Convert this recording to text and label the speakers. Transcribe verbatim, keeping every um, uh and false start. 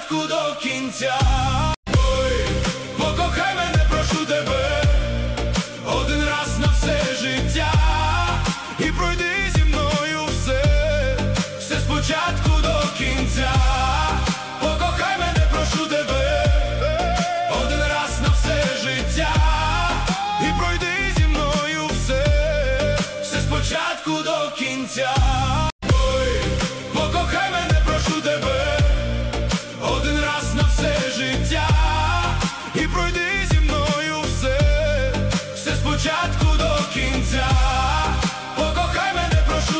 Speaker 1: спочатку до кінця. Ой, покохай мене, прошу тебе, один раз на все життя. І пройди зі мною все, все спочатку до кінця. Покохай мене, прошу тебе, один раз на все життя. І пройди зі мною все, все спочатку до кінця.